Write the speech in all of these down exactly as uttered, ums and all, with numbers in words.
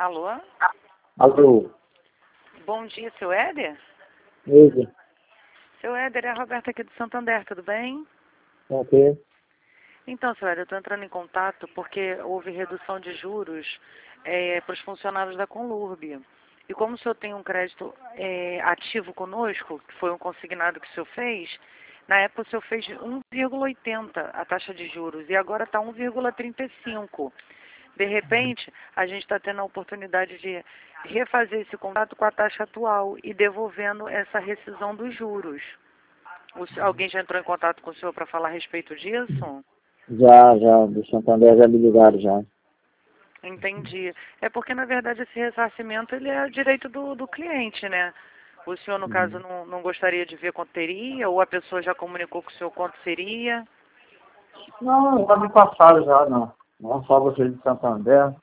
Alô? Alô? Bom dia, seu Éder? Oi, Seu Éder, é a Roberta aqui do Santander, tudo bem? ok. Então, seu Éder, eu estou entrando em contato porque houve redução de juros é, para os funcionários da Conlurb. E como o senhor tem um crédito é, ativo conosco, que foi um consignado que o senhor fez, na época o senhor fez um vírgula oitenta a taxa de juros e agora está um vírgula trinta e cinco. De repente, a gente está tendo a oportunidade de refazer esse contrato com a taxa atual e devolvendo essa rescisão dos juros. O se- alguém já entrou em contato com o senhor para falar a respeito disso? Já, já, do Santander já me ligaram já. Entendi. É porque, na verdade, esse ressarcimento ele é direito do, do cliente, né? O senhor, no caso, Uhum. não, não gostaria de ver quanto teria, ou a pessoa já comunicou com o senhor quanto seria? Não, já me passaram já, não. Não só você de Santander,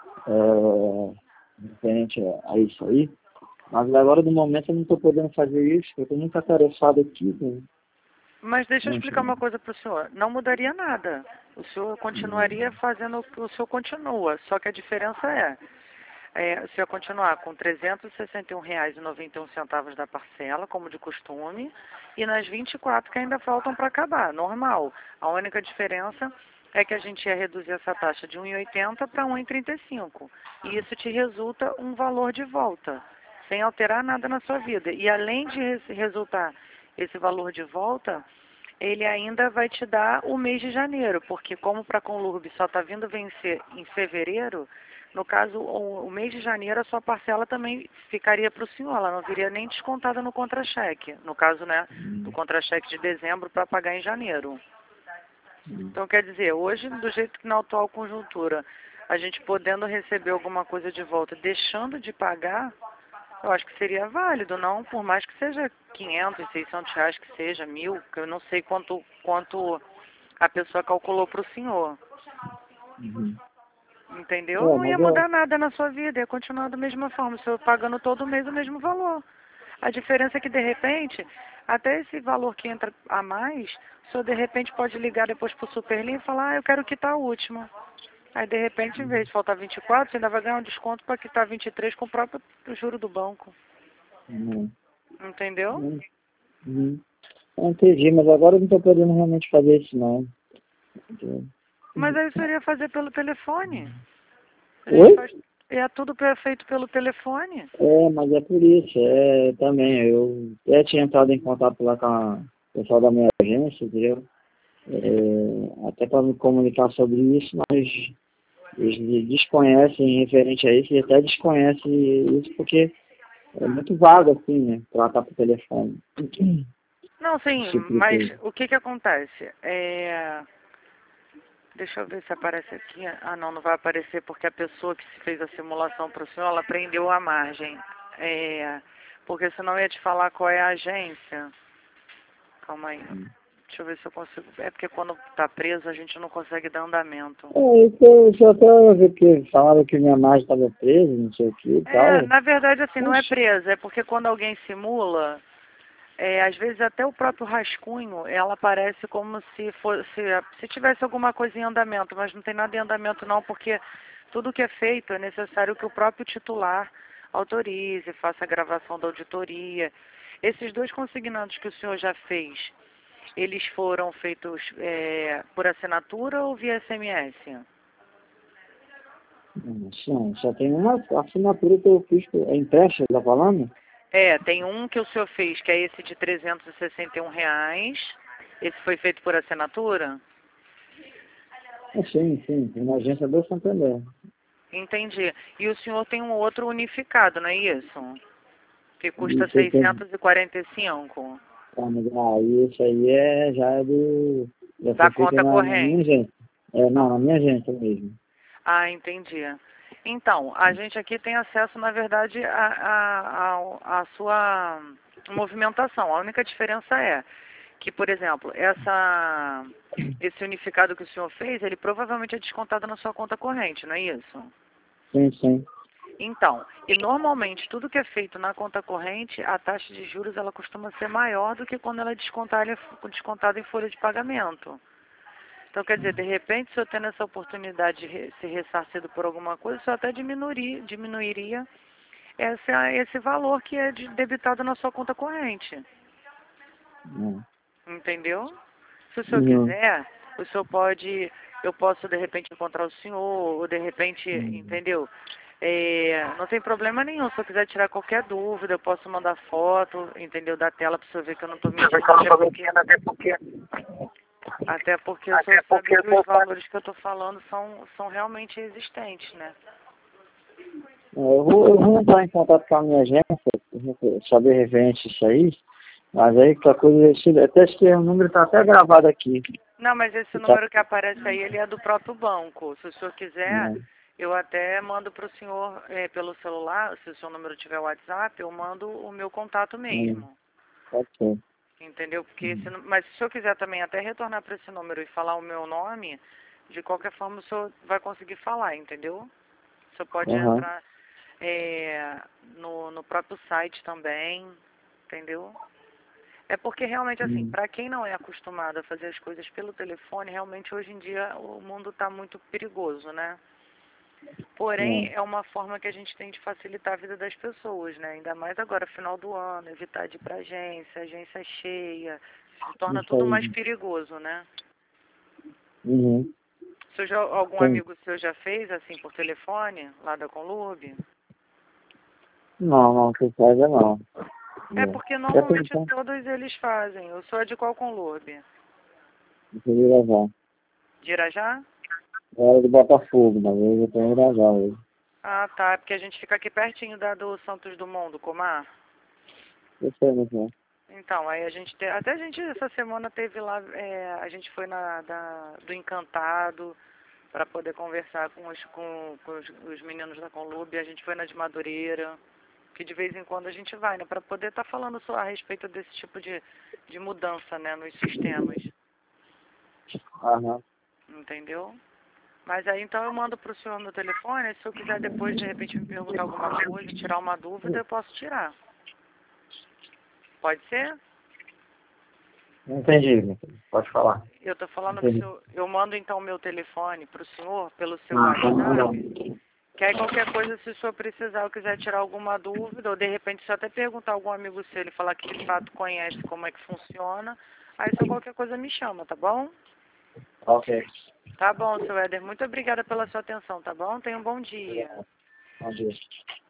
é, referente a isso aí. Mas agora, no momento, eu não estou podendo fazer isso, eu estou muito atarefado aqui. Né? Mas deixa eu explicar Uhum. uma coisa para o senhor. Não mudaria nada. O senhor continuaria fazendo o que o senhor continua. Só que a diferença é, é o senhor ia continuar com trezentos e sessenta e um reais e noventa e um centavos da parcela, como de costume, e nas vinte e quatro que ainda faltam para acabar, normal. A única diferença é que a gente ia reduzir essa taxa de um vírgula oitenta para um vírgula trinta e cinco. E isso te resulta um valor de volta, sem alterar nada na sua vida. E além de res- resultar esse valor de volta, ele ainda vai te dar o mês de janeiro, porque como para a Conlurb só está vindo vencer em fevereiro, no caso, o, o mês de janeiro, a sua parcela também ficaria para o senhor, ela não viria nem descontada no contra-cheque, no caso, né, do contra-cheque de dezembro para pagar em janeiro. Então, quer dizer, hoje, do jeito que na atual conjuntura, a gente podendo receber alguma coisa de volta, deixando de pagar, eu acho que seria válido, não? Por mais que seja quinhentos, seiscentos reais, que seja mil, que eu não sei quanto, quanto a pessoa calculou para o senhor. Uhum. Entendeu? É, Não ia mas eu, mudar nada na sua vida, ia continuar da mesma forma, o senhor pagando todo mês o mesmo valor. A diferença é que, de repente, até esse valor que entra a mais, o senhor, de repente, pode ligar depois para o Superlim e falar, ah, eu quero quitar a última. Aí, de repente, em vez de faltar vinte e quatro, você ainda vai ganhar um desconto para quitar vinte e três com o próprio juro do banco. uhum. Entendeu? Uhum. Uhum. Eu entendi, mas agora eu não estou podendo realmente fazer isso, não. Mas aí o senhor ia fazer pelo telefone. A gente Oi? faz... É tudo pe- feito pelo telefone. É, mas é por isso, é também, eu até tinha entrado em contato lá com a- o pessoal da minha agência, entendeu? É, até para me comunicar sobre isso, mas eles desconhecem referente a isso e até desconhecem isso porque é muito vago assim, né? Tratar por telefone. Não, sim, Esse tipo de mas coisa. o que que acontece? É... Deixa eu ver se aparece aqui. Ah, não, não vai aparecer porque a pessoa que se fez a simulação para o senhor, ela prendeu a margem. É... Porque senão eu ia te falar qual é a agência. Calma aí. Deixa eu ver se eu consigo. É porque quando tá preso a gente não consegue dar andamento. É, isso eu só até ver que falaram que minha margem estava presa, não sei o que e É, tal. na verdade, assim, não é Mas, presa, é porque quando alguém simula, é, às vezes até o próprio rascunho, ela aparece como se fosse, se tivesse alguma coisa em andamento, mas não tem nada em andamento não, porque tudo que é feito é necessário que o próprio titular autorize, faça a gravação da auditoria. Esses dois consignados que o senhor já fez, eles foram feitos é, por assinatura ou via S M S? assim, só tem uma assinatura que eu fiz, é empréstimo, tá falando? É, tem um que o senhor fez, que é esse de trezentos e sessenta e um reais. Esse foi feito por assinatura? É, sim, sim, tem uma agência do Santander. Entendi. E o senhor tem um outro unificado, não é isso? Que custa Isso aí tem, seiscentos e quarenta e cinco. tá, mas aí isso aí é, já é do, já Da foi feito conta na, na minha corrente. agência. É, não, na minha agência mesmo. Ah, entendi. Então, a gente aqui tem acesso, na verdade, à a, a, a sua movimentação. A única diferença é que, por exemplo, essa, esse unificado que o senhor fez, ele provavelmente é descontado na sua conta corrente, não é isso? Sim, sim. Então, e normalmente tudo que é feito na conta corrente, a taxa de juros ela costuma ser maior do que quando ela é descontada, descontada em folha de pagamento. Então, quer dizer, de repente, se eu tendo essa oportunidade de re- ser ressarcido por alguma coisa, isso até diminuiria, diminuiria essa, esse valor que é de- debitado na sua conta corrente. Hum. Entendeu? Se o senhor Uhum. quiser, o senhor pode, eu posso de repente encontrar o senhor, ou de repente, Uhum. entendeu? É, não tem problema nenhum, se eu quiser tirar qualquer dúvida, eu posso mandar foto, entendeu, da tela para o senhor ver que eu não estou mentindo, até porque, Até porque, até porque o até senhor porque sabe eu que os tô valores que eu estou falando são, são realmente existentes, né? eu vou, eu vou entrar em contato com a minha agência, saber referente isso aí, mas aí que a coisa, esse- até que o número está até gravado aqui. Não, mas esse Tá, número que aparece aí, ele é do próprio banco. Se o senhor quiser, né? eu até mando para o senhor eh, pelo celular, se o seu número tiver WhatsApp, eu mando o meu contato Hum, mesmo. pode ser. Entendeu? Porque esse, nu- mas se o senhor quiser também até retornar para esse número e falar o meu nome, de qualquer forma o senhor vai conseguir falar, entendeu? O senhor pode Aham. entrar eh, no, no próprio site também, entendeu? É porque realmente, assim, Hum, para quem não é acostumado a fazer as coisas pelo telefone, realmente hoje em dia o mundo está muito perigoso, né? Porém, é, é uma forma que a gente tem de facilitar a vida das pessoas, né? Ainda mais agora, final do ano, evitar de ir para agência, agência cheia, se torna isso tudo mais aí. perigoso, né? Uhum. O senhor já, algum Tem. amigo seu já fez, assim, por telefone, lá da Conlurb? Não, não, que faz não. É É. porque Já normalmente tentar, todos eles fazem. Eu sou de qual Conlurb? eu vou gravar. De Irajá? Era de Botafogo, mas eu já tenho gravar hoje. Ah, tá. É porque a gente fica aqui pertinho da do Santos Dumont, do Comar. Eu sei, mas é. Então, aí a gente te... até a gente essa semana teve lá, é, a gente foi na da, do Encantado para poder conversar com os com, com os, os meninos da Conlube, a gente foi na de Madureira, que de vez em quando a gente vai, né, para poder estar falando só a respeito desse tipo de, de mudança, né, nos sistemas, Aham. entendeu? Mas aí então eu mando pro senhor meu telefone, se eu quiser depois de repente me perguntar alguma coisa, tirar uma dúvida, eu posso tirar. Pode ser? Entendi, meu filho. Pode falar. Eu tô falando pro Entendi. senhor, eu mando então o meu telefone pro senhor pelo seu Ah, tá bom. WhatsApp, que aí qualquer coisa, se o senhor precisar ou quiser tirar alguma dúvida, ou de repente se eu até perguntar a algum amigo seu, ele falar que de fato conhece como é que funciona, aí só qualquer coisa me chama, tá bom? Ok. Tá bom, seu Éder, muito obrigada pela sua atenção, tá bom? Tenha um bom dia. Bom dia.